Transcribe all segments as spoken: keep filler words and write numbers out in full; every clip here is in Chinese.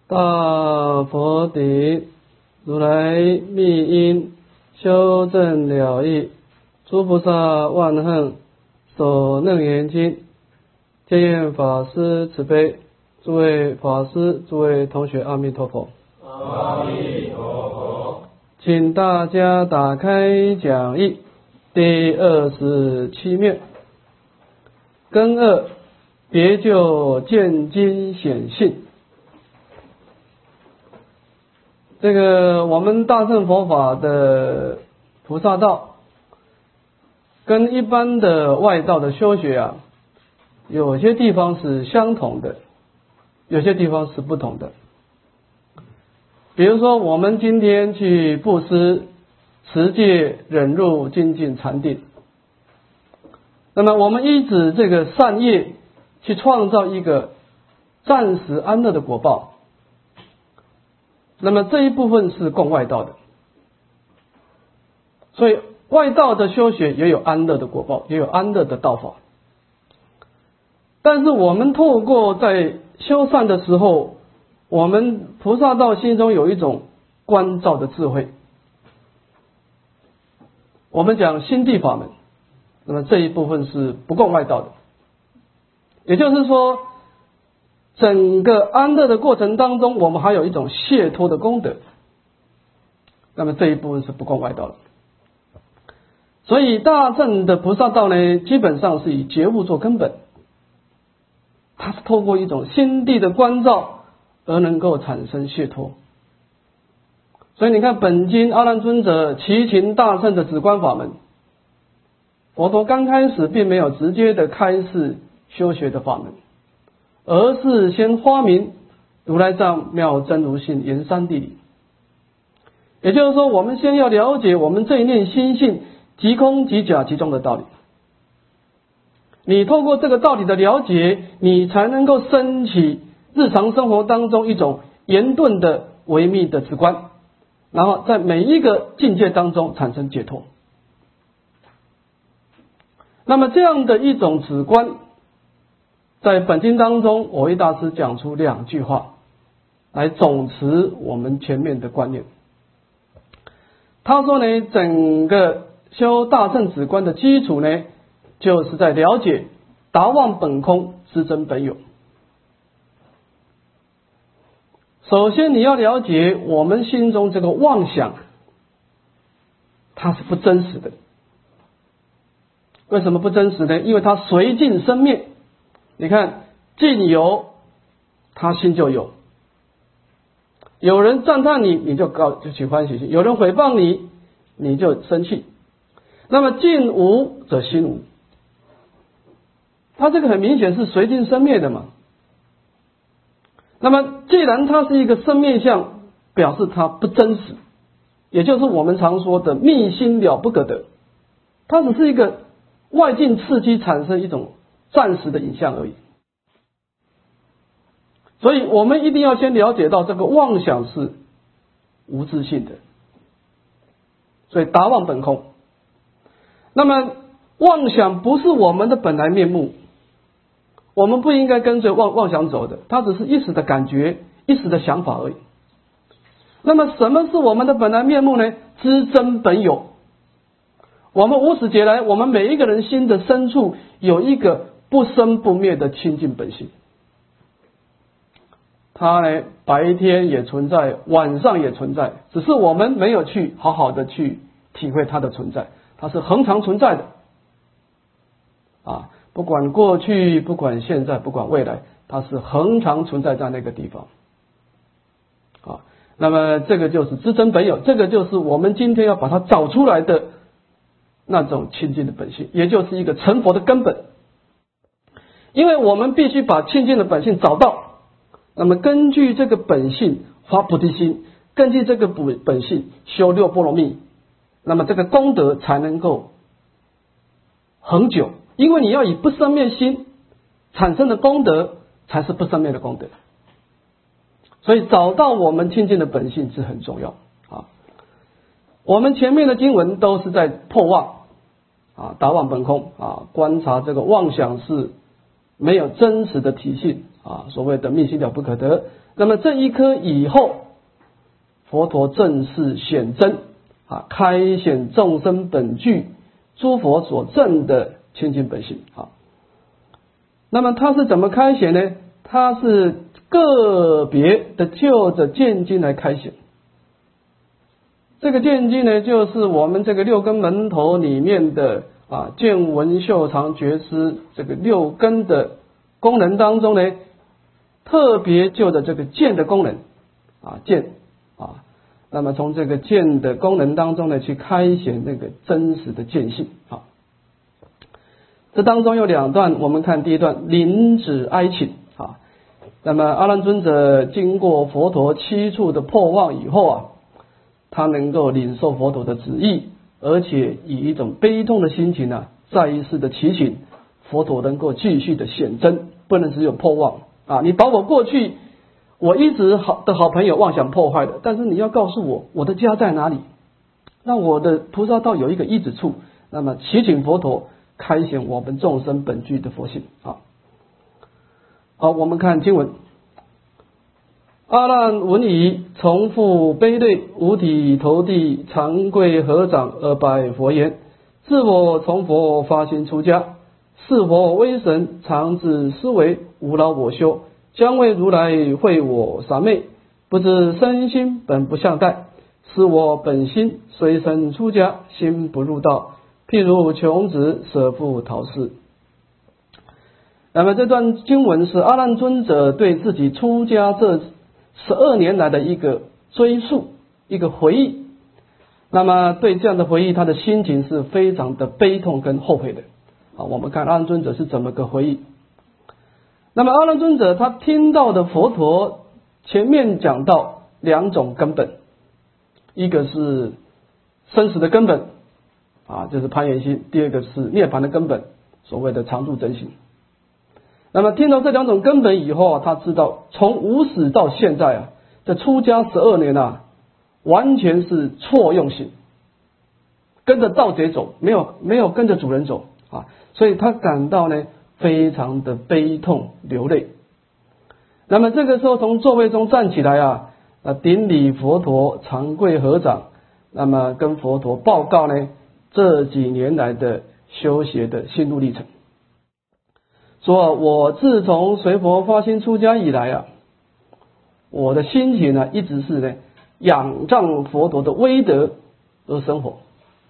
大佛顶，如来密因修正了义，诸菩萨万恨所能言经。见愿法师慈悲，诸位法师、诸位同学，阿弥陀佛。 阿弥陀佛。 请大家打开讲义第二十七面，根二，别就见经显性。这个我们大乘佛法的菩萨道，跟一般的外道的修学啊，有些地方是相同的，有些地方是不同的。比如说，我们今天去布施、持戒、忍辱、精进、禅定，那么我们依止这个善业去创造一个暂时安乐的果报。那么这一部分是共外道的，所以外道的修学也有安乐的果报，也有安乐的道法。但是我们透过在修善的时候，我们菩萨道心中有一种观照的智慧。我们讲心地法门，那么这一部分是不共外道的，也就是说，整个安乐的过程当中，我们还有一种解脱的功德，那么这一部分是不共外道的。所以大乘的菩萨道呢，基本上是以觉悟做根本，它是透过一种心地的关照而能够产生解脱。所以你看本经阿难尊者齐秦大乘的止观法门，佛陀刚开始并没有直接的开示修学的法门，而是先发明如来藏妙真如性言三谛理。也就是说，我们先要了解我们这一念心性即空即假即中的道理。你透过这个道理的了解，你才能够升起日常生活当中一种严顿的微密的止观，然后在每一个境界当中产生解脱。那么这样的一种止观，在本经当中，我为大师讲出两句话来总持我们前面的观念。他说呢，整个修大乘止观的基础呢，就是在了解达妄本空之真本有。首先你要了解我们心中这个妄想，它是不真实的。为什么不真实呢？因为它随境生灭。你看，境有，他心就有。有人赞叹你，你就高就起欢喜心；有人诽谤你，你就生气。那么境无则心无，它这个很明显是随境生灭的嘛。那么既然它是一个生灭相，表示它不真实，也就是我们常说的密心了不可得，它只是一个外境刺激产生一种暂时的影像而已。所以我们一定要先了解到这个妄想是无自性的，所以达妄本空。那么妄想不是我们的本来面目，我们不应该跟着妄妄想走的，它只是一时的感觉，一时的想法而已。那么什么是我们的本来面目呢？知真本有。我们无始劫来，我们每一个人心的深处有一个不生不灭的清净本性，它呢白天也存在，晚上也存在，只是我们没有去好好的去体会它的存在，它是恒常存在的啊，不管过去，不管现在，不管未来，它是恒常存在在那个地方啊。那么这个就是知真本有，这个就是我们今天要把它找出来的那种清净的本性，也就是一个成佛的根本。因为我们必须把清净的本性找到，那么根据这个本性发菩提心，根据这个本本性修六波罗蜜，那么这个功德才能够恒久。因为你要以不生灭心产生的功德，才是不生灭的功德。所以找到我们清净的本性是很重要啊。我们前面的经文都是在破妄啊，达妄本空啊，观察这个妄想是没有真实的体性啊，所谓的命心了不可得。那么这一颗以后，佛陀正式显真啊，开显众生本具诸佛所证的清净本性啊。那么它是怎么开显呢？它是个别的就着见经来开显。这个见经呢，就是我们这个六根门头里面的啊见闻嗅尝觉知这个六根的功能当中呢，特别就着这个见的功能啊见啊，那么从这个见的功能当中呢，去开显那个真实的见性啊。这当中有两段，我们看第一段临止哀请啊。那么阿难尊者经过佛陀七处的破妄以后啊，他能够领受佛陀的旨意，而且以一种悲痛的心情啊，再一次的祈请佛陀能够继续的显真，不能只有破妄啊！你把我过去我一直好的好朋友妄想破坏的，但是你要告诉我我的家在哪里，让我的菩萨道有一个依止处。那么祈请佛陀开显我们众生本具的佛性啊。好，我们看经文。阿难闻已，从复悲泪，五体投地，长跪合掌而拜佛言：自我从佛发心出家，是佛威神，常自思维，无劳我修，将为如来会我三昧，不知身心本不相待，是我本心随身出家，心不入道，譬如穷子舍父逃世。那么这段经文是阿难尊者对自己出家这十二年来的一个追溯，一个回忆。那么对这样的回忆，他的心情是非常的悲痛跟后悔的啊。我们看阿难尊者是怎么个回忆。那么阿难尊者他听到的佛陀前面讲到两种根本，一个是生死的根本啊，就是攀缘心；第二个是涅槃的根本，所谓的常住真心。那么听到这两种根本以后啊，他知道从无始到现在啊，这出家十二年啊，完全是错用心，跟着盗贼走，没有没有跟着主人走啊，所以他感到呢非常的悲痛流泪。那么这个时候从座位中站起来啊，啊顶礼佛陀，长跪合掌，那么跟佛陀报告呢这几年来的修学的心路历程。说我自从随佛发心出家以来啊，我的心情呢一直是呢仰仗佛陀的威德而生活。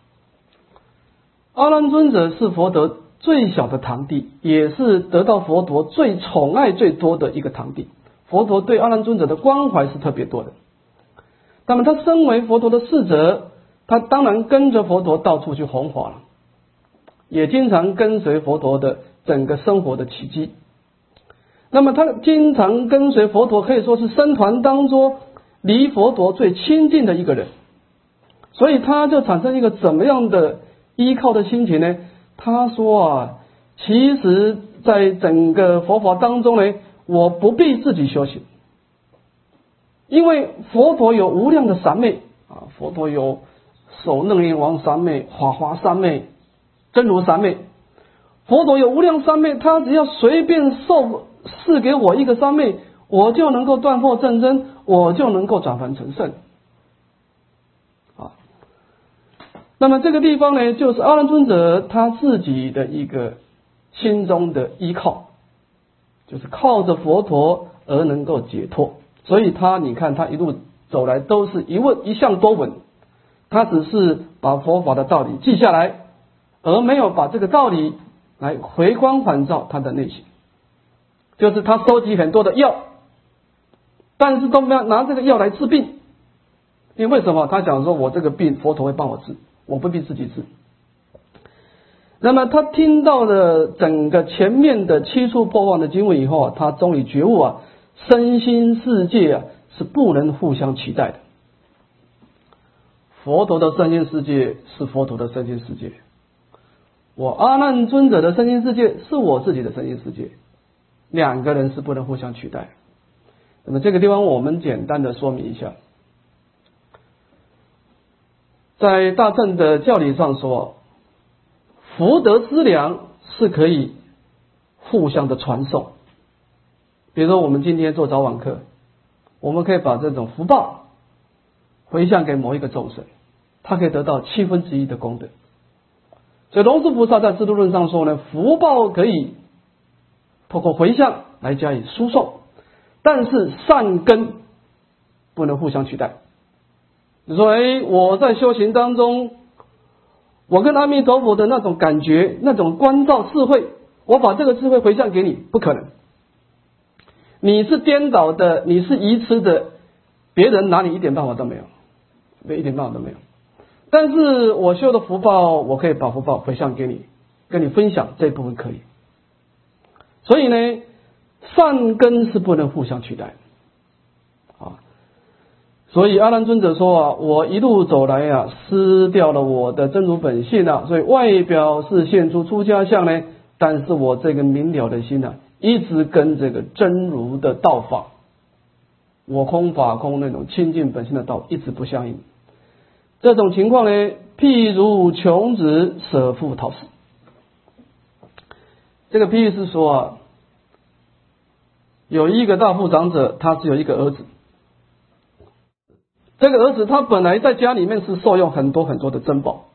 阿难尊者是佛陀最小的堂弟，也是得到佛陀最宠爱最多的一个堂弟。佛陀对阿难尊者的关怀是特别多的。那么他身为佛陀的侍者，他当然跟着佛陀到处去弘法了，也经常跟随佛陀的整个生活的奇迹。那么他经常跟随佛陀，可以说是僧团当中离佛陀最亲近的一个人，所以他就产生一个怎么样的依靠的心情呢？他说啊，其实在整个佛法当中呢，我不必自己修行，因为佛陀有无量的三昧啊，佛陀有首楞严王三昧、法华三昧、真如三昧，佛陀有无量三昧，他只要随便授赐给我一个三昧，我就能够断惑正真，我就能够转凡成圣啊。那么这个地方呢，就是阿难尊者他自己的一个心中的依靠，就是靠着佛陀而能够解脱。所以他你看他一路走来都是一问一向多闻，他只是把佛法的道理记下来，而没有把这个道理来回光返照他的内心。就是他收集很多的药，但是都没有拿这个药来治病。因为什么？他讲说我这个病佛陀会帮我治，我不必自己治。那么他听到了整个前面的七处破妄的经文以后啊，他终于觉悟啊，身心世界啊是不能互相取代的。佛陀的身心世界是佛陀的身心世界，我阿难尊者的身心世界是我自己的身心世界，两个人是不能互相取代。那么这个地方我们简单的说明一下，在大乘的教理上说，福德资粮是可以互相的传送， 比如说我们今天做早晚课，我们可以把这种福报回向给某一个众生，他可以得到七分之一的功德。所以龙树菩萨在《智度论》上说呢，福报可以透过回向来加以输送，但是善根不能互相取代。你说，哎，我在修行当中，我跟阿弥陀佛的那种感觉，那种关照智慧，我把这个智慧回向给你，不可能。你是颠倒的，你是愚痴的，别人拿你一点办法都没有，没一点办法都没有。但是我修的福报，我可以把福报回向给你，跟你分享，这一部分可以。所以呢，善根是不能互相取代啊。所以阿难尊者说啊，我一路走来啊，失掉了我的真如本性啊，所以外表是现出出家相呢，但是我这个明了的心啊，一直跟这个真如的道法，我空法空那种清净本性的道一直不相应。这种情况呢，譬如穷子舍父讨食。这个譬喻是说啊，有一个大富长者，他只有一个儿子。这个儿子他本来在家里面是受用很多很多的珍宝，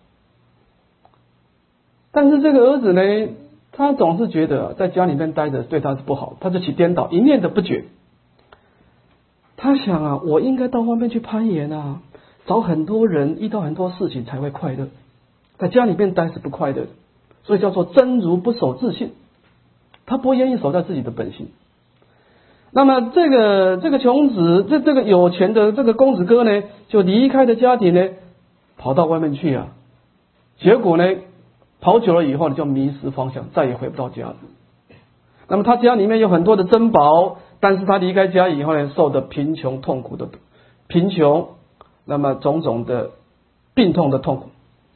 但是这个儿子呢，他总是觉得在家里面待着对他是不好，他就起颠倒，一念的不绝。他想啊，我应该到外面去攀岩啊，找很多人，遇到很多事情才会快乐，在家里面待是不快乐的，所以叫做真如不守自性，他不愿意守在自己的本性。那么这个这个穷子，这这个有钱的这个公子哥呢，就离开的家庭呢，跑到外面去啊，结果呢，跑久了以后呢，就迷失方向，再也回不到家了。那么他家里面有很多的珍宝，但是他离开家以后呢，受的贫穷痛苦的贫穷，那么种种的病痛的痛苦。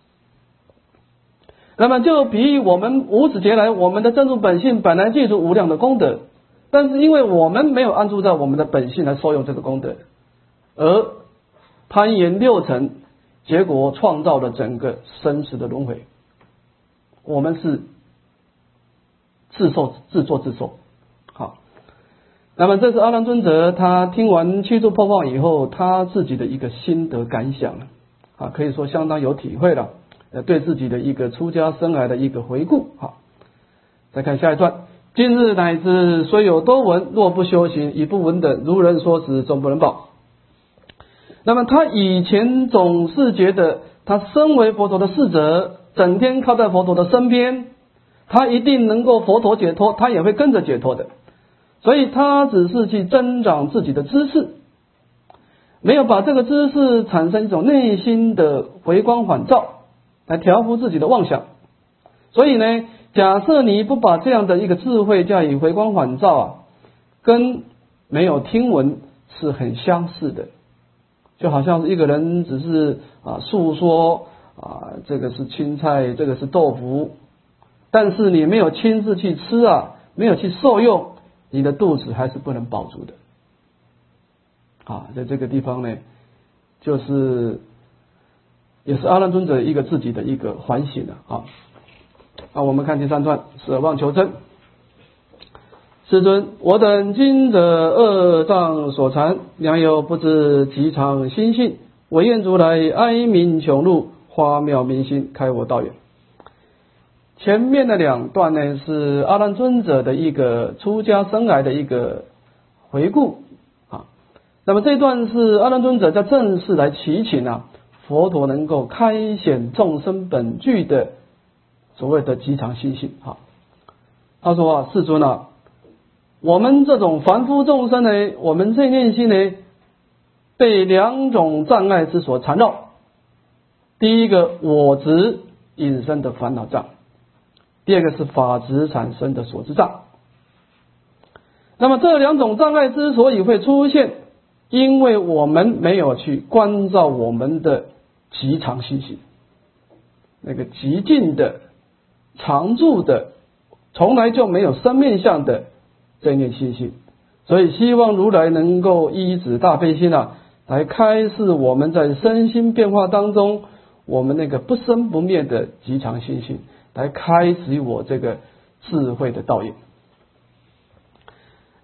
那么就比喻我们无始劫来，我们的真如本性本来具足无量的功德，但是因为我们没有安住在我们的本性来受用这个功德，而攀岩六尘，结果创造了整个生死的轮回。我们是自受自作自受。好，那么这是阿难尊者他听完七住破放以后，他自己的一个心得感想啊，可以说相当有体会了，呃，对自己的一个出家生涯的一个回顾。好，再看下一段。今日乃至虽有多闻，若不修行，已不闻等。如人说时，终不能报。那么他以前总是觉得，他身为佛陀的侍者，整天靠在佛陀的身边，他一定能够佛陀解脱，他也会跟着解脱的。所以他只是去增长自己的知识，没有把这个知识产生一种内心的回光返照，来调伏自己的妄想。所以呢，假设你不把这样的一个智慧加以回光返照啊，跟没有听闻是很相似的。就好像是一个人只是啊诉说啊这个是青菜，这个是豆腐，但是你没有亲自去吃啊，没有去受用，你的肚子还是不能饱足的。啊，在这个地方呢，就是也是阿难尊者一个自己的一个反省的啊。那我们看第三段，舍妄求真。世尊，我等今者恶障所缠，良有不知极常心性，唯愿如来哀悯穷路，花妙明心，开我道眼。前面的两段呢，是阿难尊者的一个出家生涯的一个回顾啊。那么这一段是阿难尊者在正式来祈请啊，佛陀能够开显众生本具的所谓的极常心性啊。他说啊，世尊啊，我们这种凡夫众生呢，我们这念心呢，被两种障碍之所缠绕。第一个我执引生的烦恼障，第二个是法执产生的所知障。那么这两种障碍之所以会出现，因为我们没有去关照我们的极常心性，那个极静的常住的从来就没有生命相的这一念心性。所以希望如来能够依止大悲心啊，来开示我们在身心变化当中，我们那个不生不灭的极常心性，来开启我这个智慧的道业。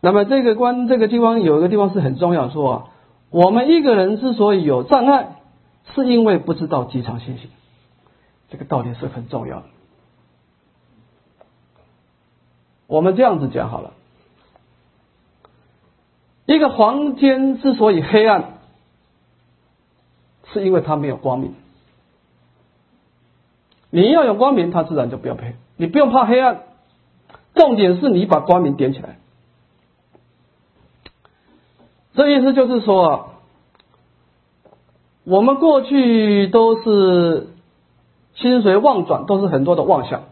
那么这个关这个地方有一个地方是很重要，说啊，我们一个人之所以有障碍，是因为不知道机常心性，这个道理是很重要的。我们这样子讲好了，一个房间之所以黑暗，是因为它没有光明。你要有光明，它自然就不要黑，你不用怕黑暗，重点是你把光明点起来。这意思就是说啊，我们过去都是心随妄转，都是很多的妄想。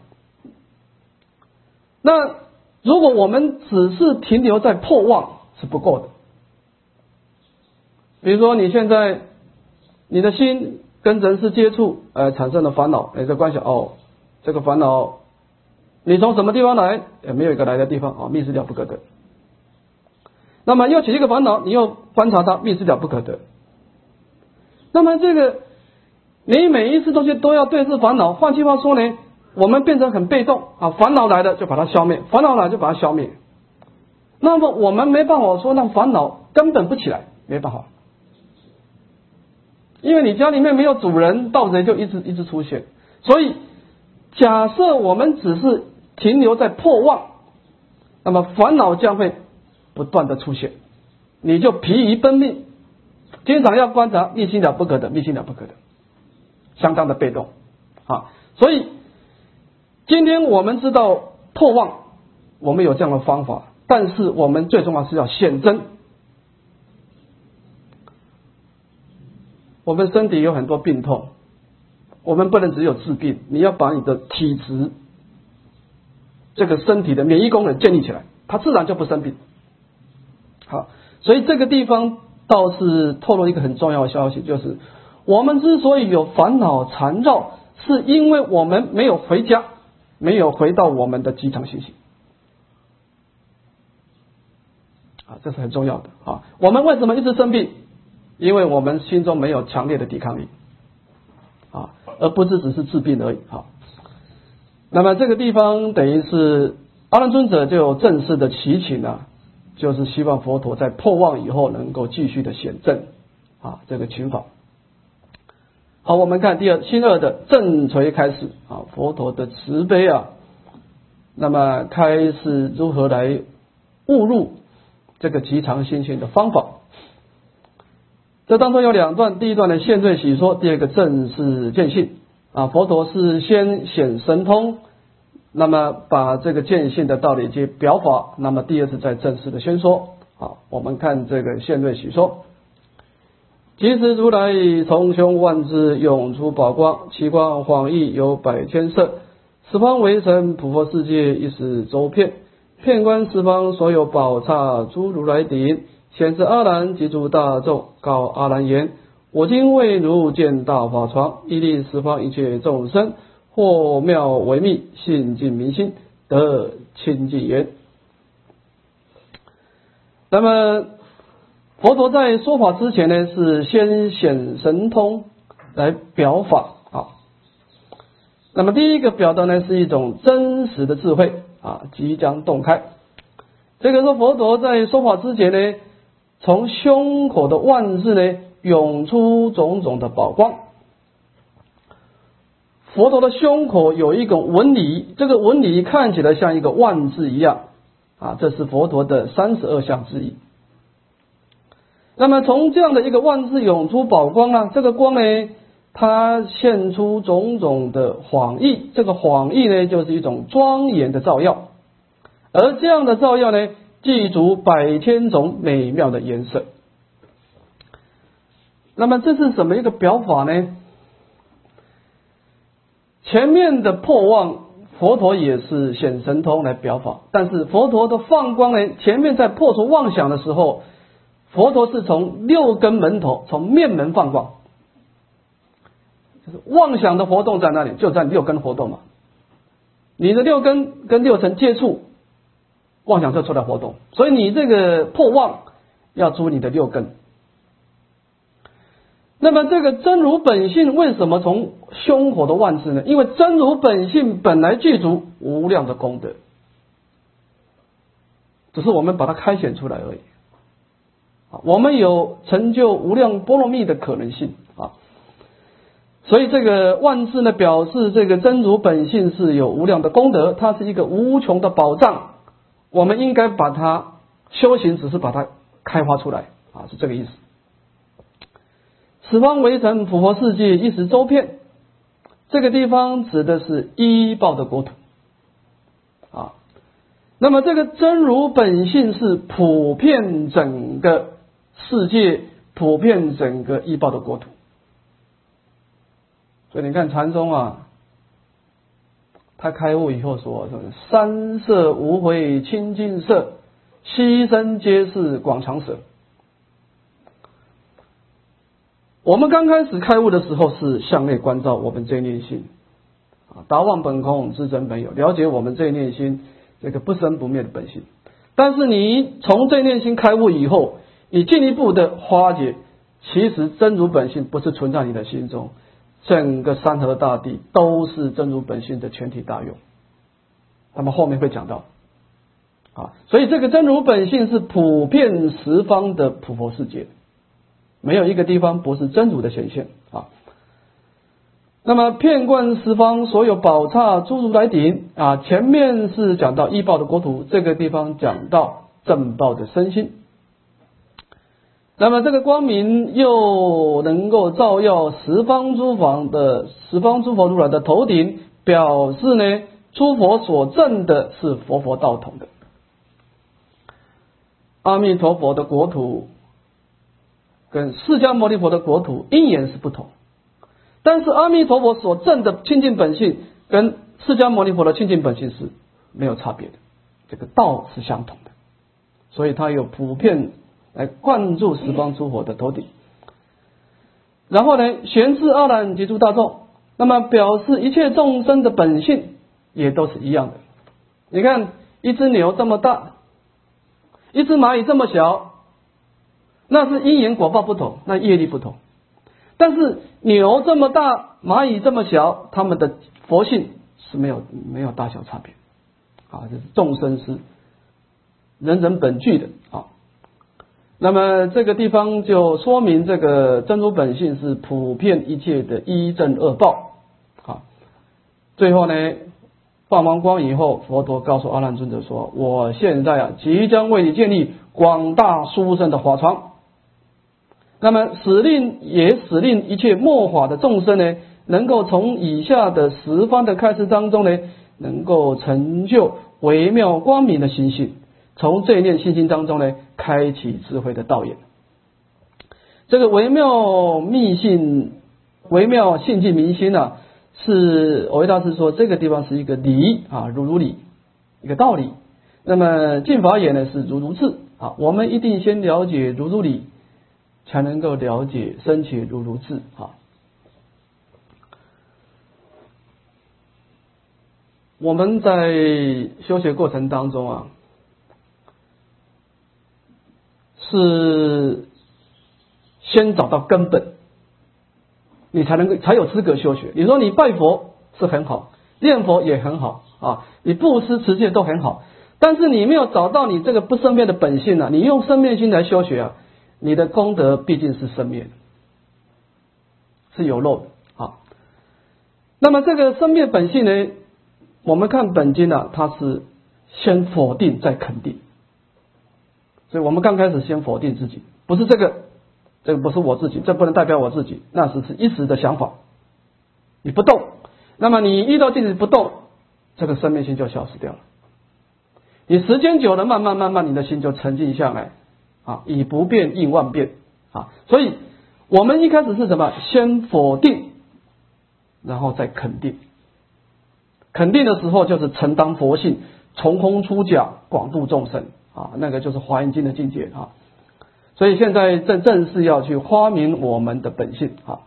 那如果我们只是停留在破妄是不够的。比如说你现在你的心跟人事接触，呃，产生了烦恼，你在观想哦，这个烦恼你从什么地方来？也没有一个来的地方啊，密室了不可得。那么又起一个烦恼，你又观察它，密室了不可得。那么这个你每一次东西都要对治烦恼，换句话说呢，我们变成很被动啊，烦恼来了就把它消灭，烦恼来了就把它消灭。那么我们没办法说让烦恼根本不起来，没办法。因为你家里面没有主人，盗贼就一直一直出现。所以假设我们只是停留在破妄，那么烦恼将会不断的出现，你就疲于奔命，经常要观察密心了不可得，密心了不可得，相当的被动啊。所以今天我们知道破妄，我们有这样的方法，但是我们最重要是要显真。我们身体有很多病痛，我们不能只有治病，你要把你的体质，这个身体的免疫功能建立起来，它自然就不生病。好，所以这个地方倒是透露一个很重要的消息，就是我们之所以有烦恼缠绕，是因为我们没有回家，没有回到我们的机常心性啊，这是很重要的啊。我们为什么一直生病？因为我们心中没有强烈的抵抗力啊，而不是只是治病而已啊。那么这个地方等于是阿难尊者就有正式的祈请啊，就是希望佛陀在破妄以后能够继续的显正啊，这个请法。好，我们看第二新二的正垂开示啊，佛陀的慈悲啊，那么开示如何来悟入这个极常心性的方法。这当中有两段，第一段的现罪喜说，第二个正是见性啊。佛陀是先显神通，那么把这个见性的道理及表法，那么第二次再正式的宣说。好，我们看这个现罪喜说。即时如来从胸万字涌出宝光，其光晃熠有百千色，十方围城普佛世界一时周遍，遍观十方所有宝刹诸如来顶。显示阿难及诸大众，告阿难言：我今为汝见大法床，亦令十方一切众生，或妙为密，信尽明心，得清净言。那么佛陀在说法之前呢，是先显神通来表法啊。那么第一个表达呢，是一种真实的智慧啊，即将洞开。这个说佛陀在说法之前呢，从胸口的万字呢涌出种种的宝光。佛陀的胸口有一个纹理，这个纹理看起来像一个万字一样啊，这是佛陀的三十二相之一。那么从这样的一个万字涌出宝光啊，这个光呢，它现出种种的晃熠，这个晃熠呢就是一种庄严的照耀，而这样的照耀呢，具足百千种美妙的颜色。那么这是什么一个表法呢？前面的破妄，佛陀也是显神通来表法，但是佛陀的放光呢，前面在破除妄想的时候，佛陀是从六根门头，从面门放光，就是妄想的活动在哪里？就在六根活动嘛。你的六根跟六尘接触，妄想就出来活动，所以你这个破妄要注意你的六根。那么这个真如本性为什么从胸口的万字呢？因为真如本性本来具足无量的功德， 只是我们把它开显出来而已。我们有成就无量波罗蜜的可能性啊，所以这个万字呢，表示这个真如本性是有无量的功德，它是一个无穷的宝藏，我们应该把它修行，只是把它开发出来啊，是这个意思。十方围城普佛世界一时周遍，这个地方指的是依报的国土啊。那么这个真如本性是普遍整个世界，普遍整个依报的国土。所以你看禅宗啊，他开悟以后说，三色无回清净色，悉身皆是广长舌。我们刚开始开悟的时候是向内关照我们这一念心啊，达望本空，知真本有，了解我们这一念心这个不生不灭的本性。但是你从这一念心开悟以后，你进一步的发觉，其实真如本性不是存在你的心中，整个山河大地都是真如本性的全体大用。那么后面会讲到啊，所以这个真如本性是普遍十方的普佛世界，没有一个地方不是真如的显现啊。那么遍观十方所有宝刹诸如来顶啊，前面是讲到依报的国土，这个地方讲到正报的身心。那么这个光明又能够照耀十方诸佛的十方诸佛如来的头顶，表示呢，诸佛所证的是佛佛道统的。阿弥陀佛的国土跟释迦牟尼佛的国土因缘是不同，但是阿弥陀佛所证的清净本性跟释迦牟尼佛的清净本性是没有差别的，这个道是相同的，所以它有普遍来灌注十方诸佛的头顶。然后呢，玄智阿难及诸大众，那么表示一切众生的本性也都是一样的。你看一只牛这么大，一只蚂蚁这么小，那是因缘果报不同，那业力不同。但是牛这么大，蚂蚁这么小，它们的佛性是没有没有大小差别啊，就是众生是人人本具的啊。那么这个地方就说明这个真如本性是普遍一切的一正二报啊。最后呢，放完光以后，佛陀告诉阿难尊者说，我现在啊即将为你建立广大殊胜的法床，那么使令也使令一切末法的众生呢，能够从以下的十方的开示当中呢，能够成就微妙光明的心性，从这一念心性当中呢，开启智慧的道眼。这个微妙密性微妙性净明心啊，是藕益大师说这个地方是一个理啊，如如理，一个道理。那么净法眼呢是如如智啊，我们一定先了解如如理，才能够了解深切如如智啊。我们在修学过程当中啊，是先找到根本，你才能够才有资格修学。你说你拜佛是很好，念佛也很好啊，你布施持戒都很好，但是你没有找到你这个不生灭的本性啊，你用生灭心来修学啊，你的功德毕竟是生灭的，是有漏的啊。那么这个生灭本性呢，我们看本经啊，它是先否定再肯定。所以我们刚开始先否定自己，不是这个，这个不是我自己，这不能代表我自己，那只是一时的想法。你不动，那么你遇到镜子不动，这个生灭心就消失掉了。你时间久了，慢慢慢慢，你的心就沉静下来啊，以不变应万变啊。所以我们一开始是什么？先否定，然后再肯定。肯定的时候就是承担佛性，从空出假，广度众生。啊，那个就是华严经的境界啊，所以现在正正是要去发明我们的本性啊。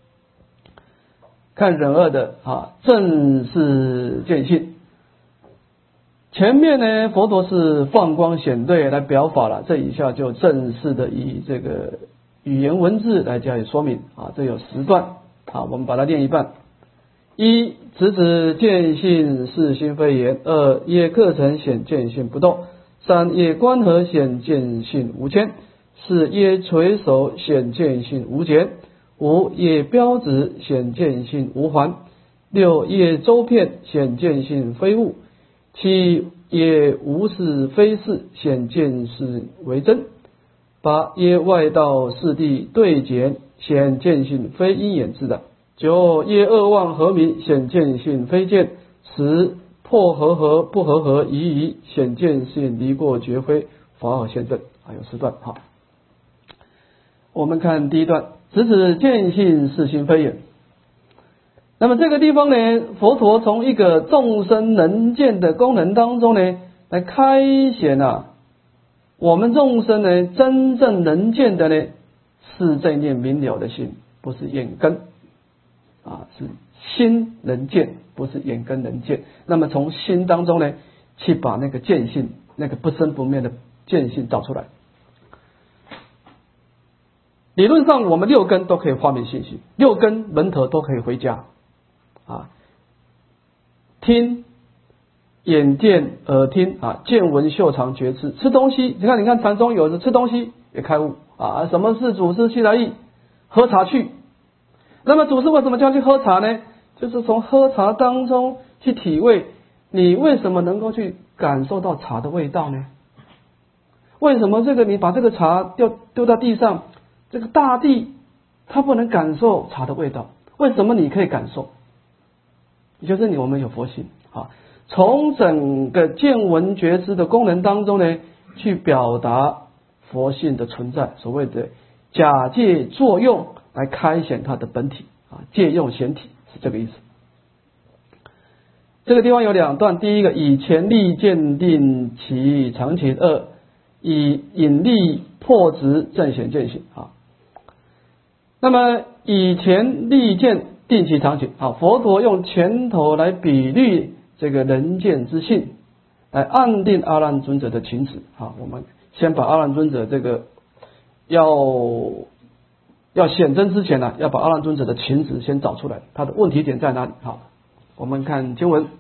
看忍恶的啊，正是见性。前面呢，佛陀是放光显对来表法了，这一下就正式的以这个语言文字来加以说明啊。这有十段啊，我们把它念一半。一，直指见性是心非言；二，业课程显见性不动。 三业观合显见性无间，四业垂手显见性无减，五业标指显见性无还，六业周遍显见性非物，七业无是非是显见性为真，八业外道四谛对简显见性非因缘自然，九业恶妄合名显见性非见，十破和合不和合疑疑显见性离过绝非法尔现证。还有十段。好，我们看第一段，直指见性是心非也。那么这个地方呢，佛陀从一个众生能见的功能当中呢，来开显啊，我们众生呢真正能见的呢，是这念明了的心，不是眼根啊，是心能见，不是眼根能见。那么从心当中呢，去把那个见性，那个不生不灭的见性找出来。理论上我们六根都可以发明信息，六根门头都可以回家啊，听、眼见、耳听啊，见闻嗅尝觉知，吃东西，你看你看禅宗有的吃东西也开悟啊，什么是祖师去来意？喝茶去。那么祖师为什么叫去喝茶呢？就是从喝茶当中去体味，你为什么能够去感受到茶的味道呢？为什么这个你把这个茶丢丢到地上，这个大地它不能感受茶的味道？为什么你可以感受？也就是你我们有佛性啊，从整个见闻觉知的功能当中呢，去表达佛性的存在，所谓的假借作用来开显它的本体啊，借用显体是这个意思。这个地方有两段，第一个以前力鉴定其常情，二以引力破执正显见性啊。那么以前力鉴定其常情啊，佛陀用拳头来比喻这个人见之性，来暗定阿难尊者的情执啊。我们先把阿难尊者这个要要显真之前呢、啊，要把阿难尊者的情执先找出来，他的问题点在哪里？好，我们看经文。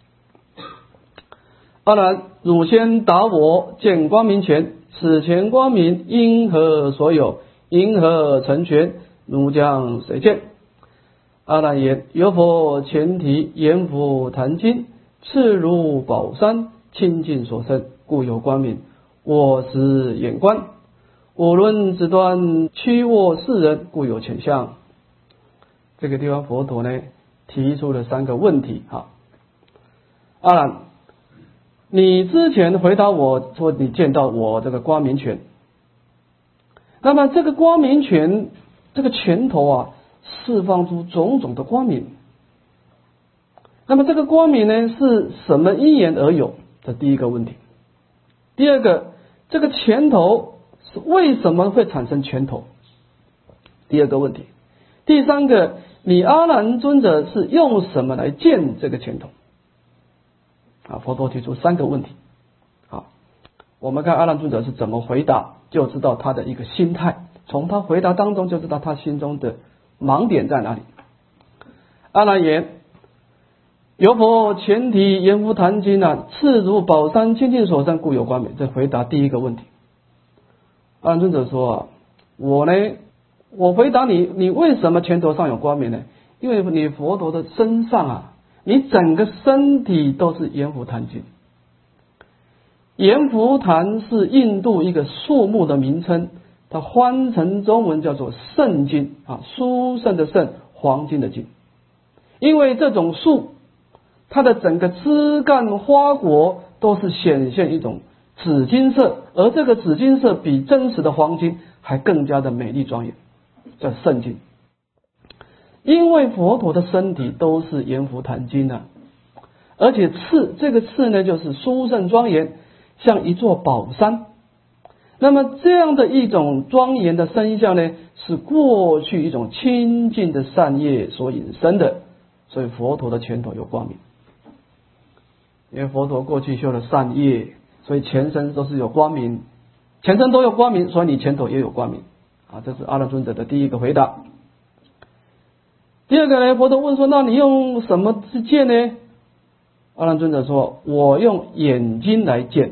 阿难，汝先答我，见光明前，此前光明因何所有？因何成全？汝将谁见？阿难言：有佛前提，言佛坛经，次如宝山，清净所生，故有光明。我实眼观，我论之端，屈卧世人，故有前相。这个地方佛陀呢提出了三个问题。哈，阿难，你之前回答我说你见到我这个光明拳，那么这个光明拳，这个拳头啊，释放出种种的光明。那么这个光明呢，是什么因缘而有？这第一个问题。第二个，这个拳头是为什么会产生拳头？第二个问题。第三个，你阿难尊者是用什么来见这个拳头？啊，佛陀提出三个问题。好，我们看阿难尊者是怎么回答，就知道他的一个心态。从他回答当中就知道他心中的盲点在哪里。阿难言：有佛前提，言佛坛经啊，次如宝山，清净所生，故有光明。这回答第一个问题。阿难尊者说啊，我呢，我回答你，你为什么拳头上有光明呢？因为你佛陀的身上啊，你整个身体都是阎浮檀经。阎浮檀是印度一个树木的名称，它翻成中文叫做圣经啊，殊胜的圣，黄金的金。因为这种树，它的整个枝干花果都是显现一种紫金色，而这个紫金色比真实的黄金还更加的美丽庄严，叫圣金。因为佛陀的身体都是阎浮檀经啊，而且次这个次呢，就是殊胜庄严，像一座宝山。那么这样的一种庄严的身相呢，是过去一种清净的善业所引生的，所以佛陀的前头有光明。因为佛陀过去修了善业，所以前身都是有光明，前身都有光明，所以你前头也有光明啊。这是阿难尊者的第一个回答。第二个呢，佛陀问说：那你用什么去见呢？阿难尊者说：我用眼睛来见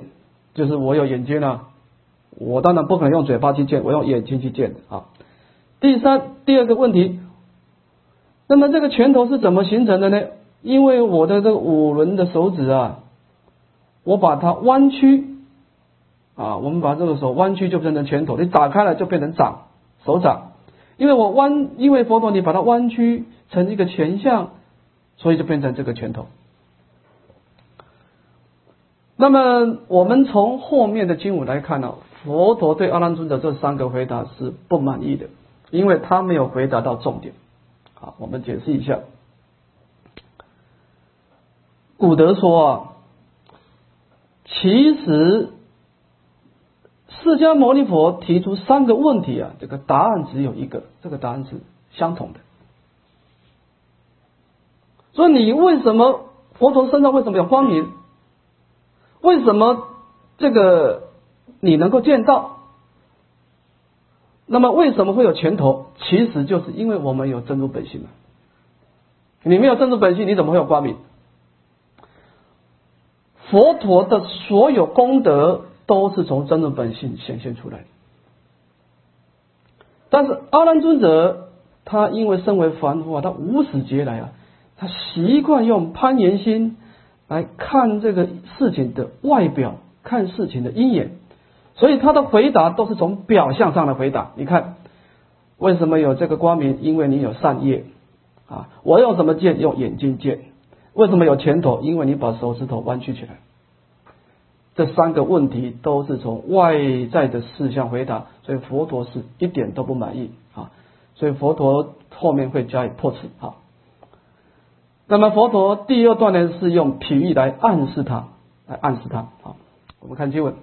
就是我有眼睛啊，我当然不可能用嘴巴去见，我用眼睛去见的啊。第三，第二个问题，那么这个拳头是怎么形成的呢？因为我的这个五轮的手指啊，我把它弯曲啊，我们把这个手弯曲就变成拳头，你打开了就变成掌，手掌。因为我弯，因为佛陀你把它弯曲成一个拳相，所以就变成这个拳头。那么我们从后面的经文来看呢，佛陀对阿难尊者这三个回答是不满意的，因为他没有回答到重点。好，我们解释一下。古德说啊，其实释迦牟尼佛提出三个问题啊，这个答案只有一个，这个答案是相同的。所以你为什么佛陀身上为什么有光明？为什么这个你能够见到？那么为什么会有拳头？其实就是因为我们有真如本性嘛。你没有真如本性，你怎么会有光明？佛陀的所有功德都是从真如本性显现出来的。但是阿难尊者他因为身为凡夫啊，他无始劫来啊，他习惯用攀缘心来看这个事情的外表，看事情的因缘，所以他的回答都是从表象上的回答。你看为什么有这个光明？因为你有善业啊。我用什么见？用眼睛见。为什么有拳头？因为你把手指头弯曲起来。这三个问题都是从外在的事项回答，所以佛陀是一点都不满意啊。所以佛陀后面会加以破斥啊。那么佛陀第二段呢，是用譬喻来暗示他，来暗示他啊。我们看经文。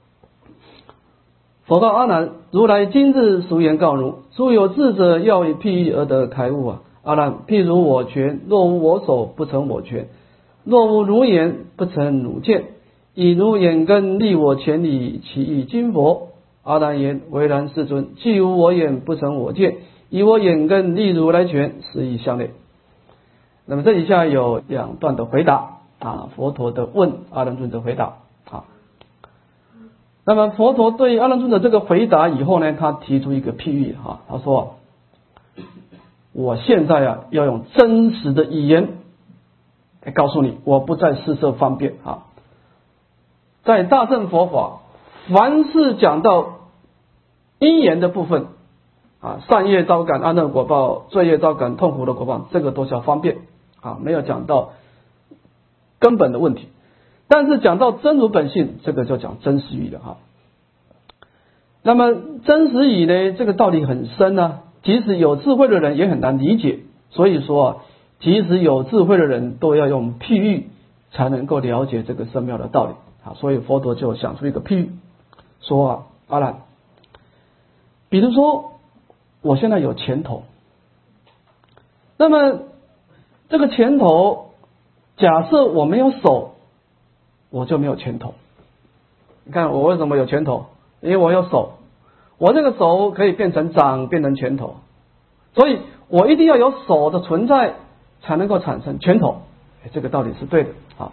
佛告阿难：如来今日俗言告汝，诸有智者要以譬喻而得开悟啊。阿难，譬如我拳，若无我手，不成我拳；若无汝眼，不成汝见。以汝眼根立我前里，其意今佛。阿难言：唯然世尊，既无我眼，不成我见；以我眼根立如来拳，是亦相类。那么这以下有两段的回答啊，佛陀的问，阿难尊者回答啊。那么佛陀对阿难尊者这个回答以后呢，他提出一个譬喻啊，他说：我现在啊要用真实的语言来告诉你，我不再施设方便啊。在大乘佛法，凡是讲到因缘的部分啊，善业招感安乐果报，罪业招感痛苦的果报，这个都叫方便啊，没有讲到根本的问题。但是讲到真如本性，这个就讲真实义了哈。那么真实义呢，这个道理很深啊，即使有智慧的人也很难理解。所以说啊，即使有智慧的人都要用譬喻才能够了解这个深妙的道理啊。所以佛陀就想出一个譬喻，说啊，阿难，比如说我现在有拳头，那么这个拳头，假设我没有手，我就没有拳头。你看我为什么有拳头？因为我有手，我这个手可以变成掌，变成拳头，所以我一定要有手的存在才能够产生拳头。这个道理是对的啊。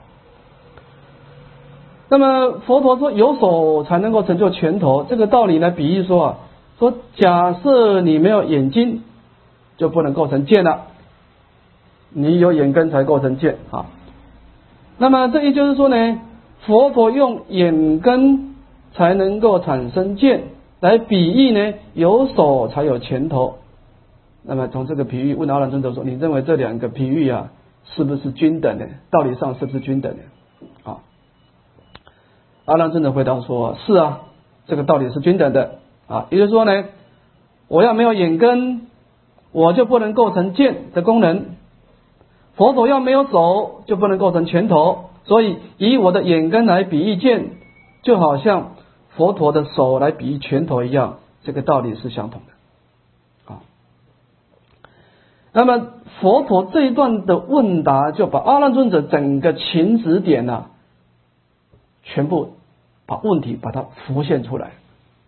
那么佛陀说有手才能够成就拳头，这个道理呢，比喻说啊，说假设你没有眼睛，就不能构成见了，你有眼根才构成见啊。那么这也就是说呢，佛陀用眼根才能够产生见，来比喻呢，有手才有拳头。那么从这个比喻问阿难尊者说，你认为这两个比喻啊，是不是均等的？道理上是不是均等的？啊，阿难尊者回答说，是啊，这个道理是均等的啊。也就是说呢，我要没有眼根，我就不能构成见的功能；佛陀要没有手，就不能构成拳头。所以以我的眼根来比喻见，就好像佛陀的手来比喻拳头一样，这个道理是相同的啊。那么佛陀这一段的问答，就把阿难尊者整个情指点呢、啊，全部把问题把它浮现出来。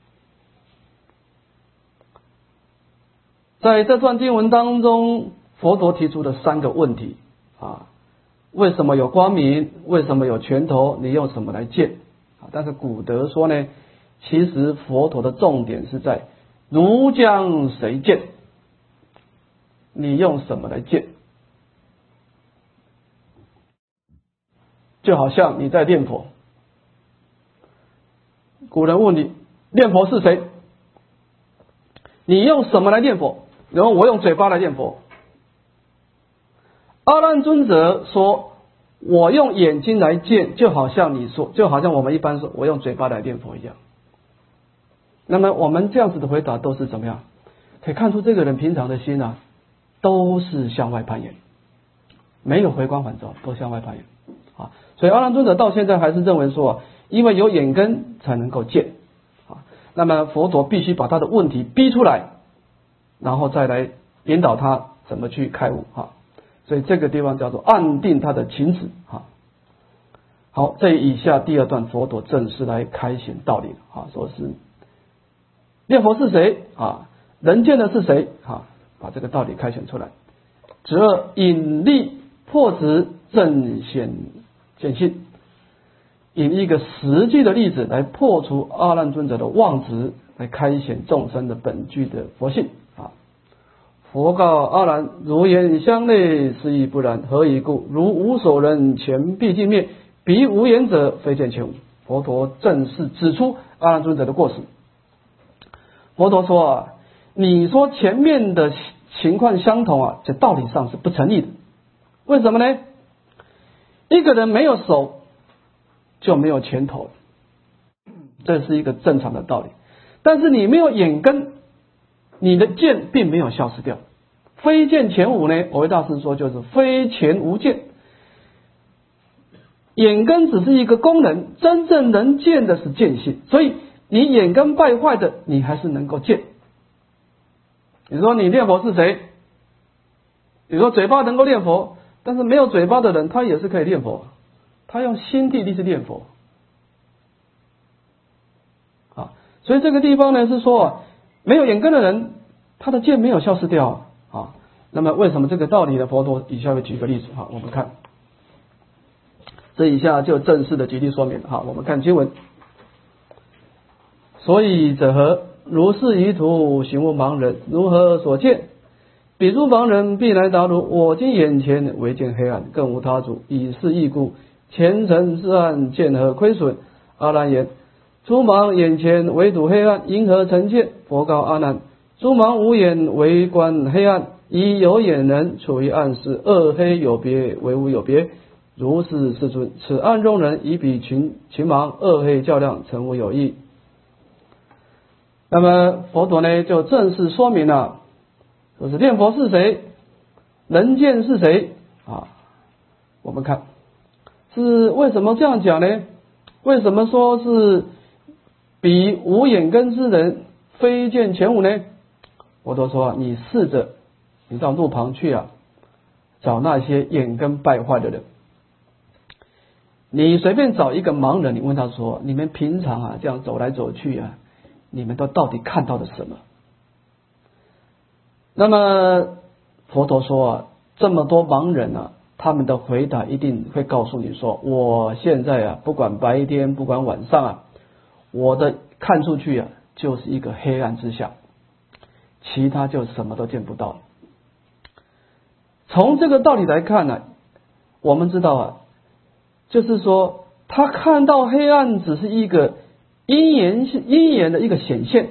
在这段经文当中，佛陀提出的三个问题啊，为什么有光明？为什么有拳头？你用什么来见？ 但是古德说呢，其实佛陀的重点是在如将谁见，你用什么来见？就好像你在念佛，古人问你念佛是谁，你用什么来念佛？然后我用嘴巴来念佛。阿难尊者说，我用眼睛来见，就好像你说，就好像我们一般说我用嘴巴来念佛一样。那么我们这样子的回答都是怎么样？可以看出这个人平常的心啊，都是向外攀岩，没有回光返照，都向外攀岩啊。所以阿难尊者到现在还是认为说，因为有眼根才能够见啊。那么佛陀必须把他的问题逼出来，然后再来引导他怎么去开悟啊。所以这个地方叫做按定他的情止啊。好，这以下第二段佛陀正式来开显道理啊，说是念佛是谁啊？人见的是谁啊？把这个道理开显出来，则引力破执正显见性，引一个实际的例子来破除阿难尊者的妄执，来开显众生的本具的佛性啊。佛告阿难：如言相类，是亦不然。何以故？如无所人，前必尽灭；彼无言者，非见前无。佛陀正式指出阿难尊者的过失。佛陀说啊，你说前面的情况相同啊，这道理上是不成立的。为什么呢？一个人没有手，就没有前头，这是一个正常的道理。但是你没有眼根，你的见并没有消失掉。非见前无呢？蕅益大师说就是非前无见。眼根只是一个功能，真正能见的是见性。所以你眼根败坏的，你还是能够见。你说你念佛是谁？你说嘴巴能够念佛，但是没有嘴巴的人，他也是可以念佛，他用心地力去念佛。啊，所以这个地方呢是说啊，没有眼根的人，他的见没有消失掉啊。那么为什么这个道理呢？佛陀以下会举个例子哈，我们看，这以下就正式的举例说明哈。我们看经文，所以者何？如是遗土，行无盲人，如何所见？彼诸盲人必来答如：我今眼前唯见黑暗，更无他主，以是义故，前尘之暗，见何亏损？阿难言：诸盲眼前唯睹黑暗，因何成见？佛告阿难：诸盲无眼为观黑暗，以有眼人处于暗室，恶黑有别，为无有别。如是世尊，此暗中人以彼群群盲，恶黑较量，诚无有异。那么佛陀呢，就正式说明了，说是念佛是谁，人见是谁啊？我们看是为什么这样讲呢？为什么说是彼无眼根之人非见前无呢？佛陀说，你试着你到路旁去啊，找那些眼根败坏的人，你随便找一个盲人，你问他说，你们平常啊这样走来走去啊，你们都到底看到了什么？那么佛陀说啊，这么多盲人啊，他们的回答一定会告诉你说，我现在啊，不管白天不管晚上啊，我的看出去啊，就是一个黑暗之下，其他就什么都见不到。从这个道理来看呢、啊，我们知道啊，就是说他看到黑暗只是一个因缘因缘的一个显现，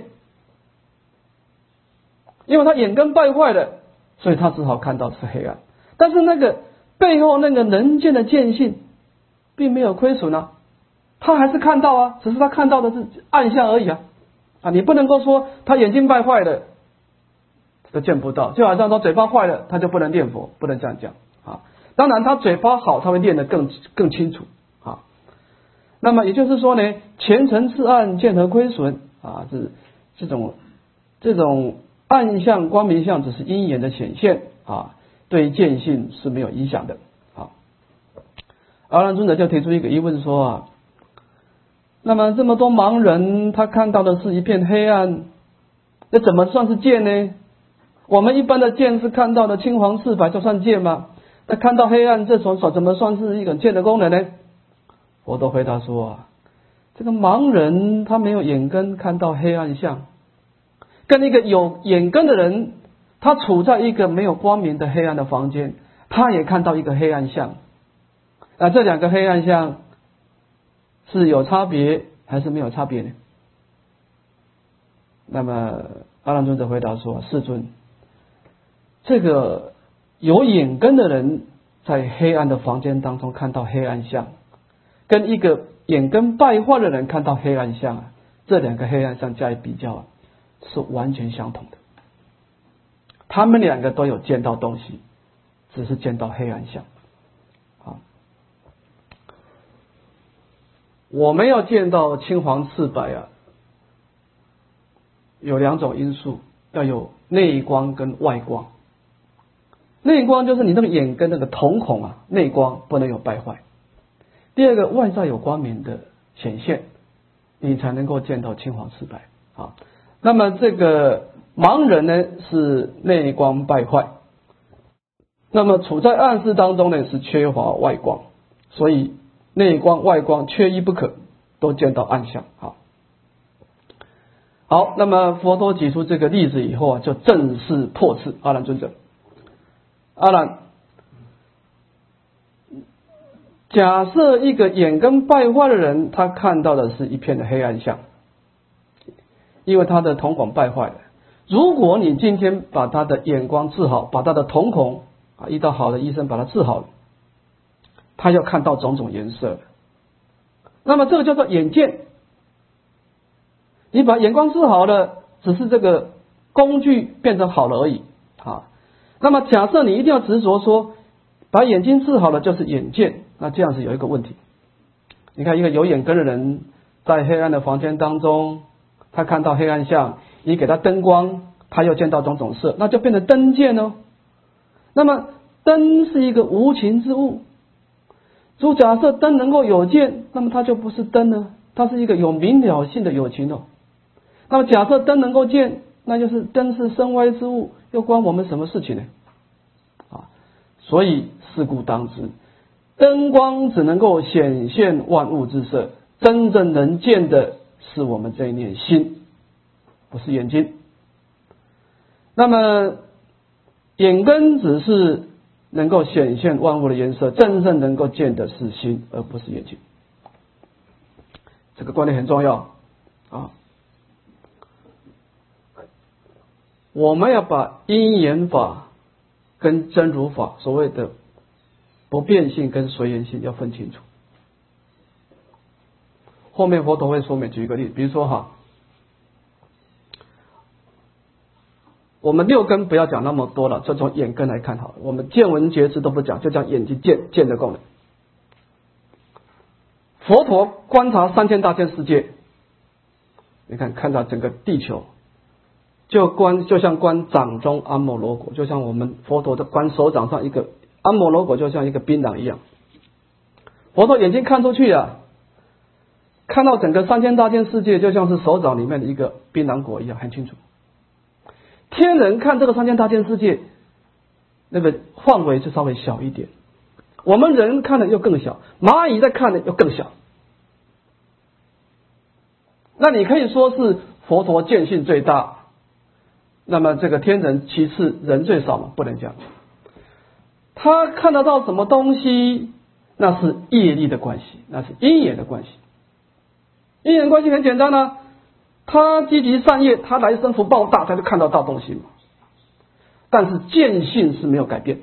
因为他眼根败坏了，所以他只好看到是黑暗。但是那个背后那个能见的见性并没有亏损啊，他还是看到啊，只是他看到的是暗象而已啊啊！你不能够说他眼睛败坏了都见不到，就好像说嘴巴坏了他就不能念佛，不能这样讲啊。当然他嘴巴好，他会念得更更清楚啊。那么也就是说呢，前尘之暗，见何亏损啊？是这种这种暗相光明相只是因缘的显现啊，对见性是没有影响的啊。阿难尊者就提出一个疑问说啊，那么这么多盲人，他看到的是一片黑暗，那怎么算是见呢？我们一般的见是看到的青黄赤白，就算见吗？那看到黑暗，这种怎么算是一种见的功能呢？佛陀回答说啊， 这个盲人他没有眼根看到黑暗相，跟一个有眼根的人，他处在一个没有光明的黑暗的房间，他也看到一个黑暗相。那这两个黑暗相是有差别还是没有差别呢？那么阿难尊者回答说：世尊，这个有眼根的人在黑暗的房间当中看到黑暗相，跟一个眼根败坏的人看到黑暗相啊，这两个黑暗相加以比较啊，是完全相同的。他们两个都有见到东西，只是见到黑暗相。啊，我们要见到青黄赤白啊，有两种因素，要有内光跟外光。内光就是你那个眼跟那个瞳孔啊，内光不能有败坏。第二个，外在有光明的显现，你才能够见到青黄赤白啊。那么这个盲人呢是内光败坏，那么处在暗室当中呢是缺乏外光，所以内光外光缺一不可，都见到暗相啊。好，那么佛陀举出这个例子以后啊，就正式破斥阿难尊者。阿难，假设一个眼根败坏的人，他看到的是一片的黑暗相，因为他的瞳孔败坏了。如果你今天把他的眼光治好，把他的瞳孔啊，遇到好的医生把他治好了，他要看到种种颜色了。那么这个叫做眼见。你把眼光治好了，只是这个工具变成好了而已啊。那么假设你一定要执着说把眼睛治好了就是眼见，那这样子有一个问题。你看一个有眼根的人在黑暗的房间当中，他看到黑暗相，你给他灯光，他又见到种种色，那就变成灯见哦。那么灯是一个无情之物，如假设灯能够有见，那么它就不是灯了，它是一个有明了性的有情哦。那么假设灯能够见，那就是灯是身外之物，又关我们什么事情呢？啊，所以是故当知，灯光只能够显现万物之色，真正能见的是我们这一念心，不是眼睛。那么眼根只是能够显现万物的颜色，真正能够见的是心，而不是眼睛。这个观念很重要啊。我们要把因缘法跟真如法所谓的不变性跟随缘性要分清楚。后面佛陀会说明，举一个例子，比如说哈，我们六根不要讲那么多了，就从眼根来看好了。我们见闻觉知都不讲，就讲眼睛见见的功能。佛陀观察三千大千世界，你看看到整个地球，就观就像观掌中阿摩罗果，就像我们佛陀的观手掌上一个阿摩罗果，就像一个槟榔一样。佛陀眼睛看出去啊，看到整个三千大千世界，就像是手掌里面的一个槟榔果一样，很清楚。天人看这个三千大千世界，那个范围就稍微小一点，我们人看的又更小，蚂蚁在看的又更小。那你可以说是佛陀见性最大，那么这个天人其次，人最少嘛？不能这样。他看得到什么东西，那是业力的关系，那是因缘的关系。因缘关系很简单啊，他积极善业，他来生福报大，他就看得到东西嘛。但是见性是没有改变。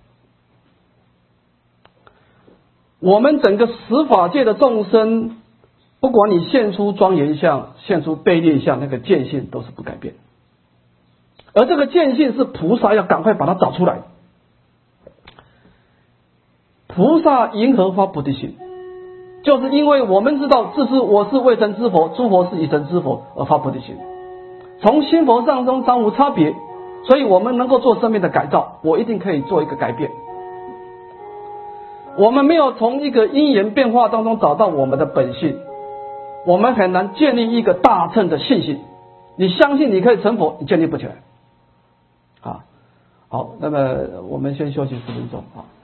我们整个十法界的众生，不管你现出庄严相，现出卑劣相，那个见性都是不改变。而这个见性是菩萨要赶快把它找出来。菩萨因何发菩提心？就是因为我们知道自是我是未成之佛，诸佛是已成之佛而发菩提心。从心佛上中当无差别，所以我们能够做生命的改造，我一定可以做一个改变。我们没有从一个因缘变化当中找到我们的本性，我们很难建立一个大乘的信心。你相信你可以成佛，你建立不起来。啊，好，那么我们先休息十分钟啊。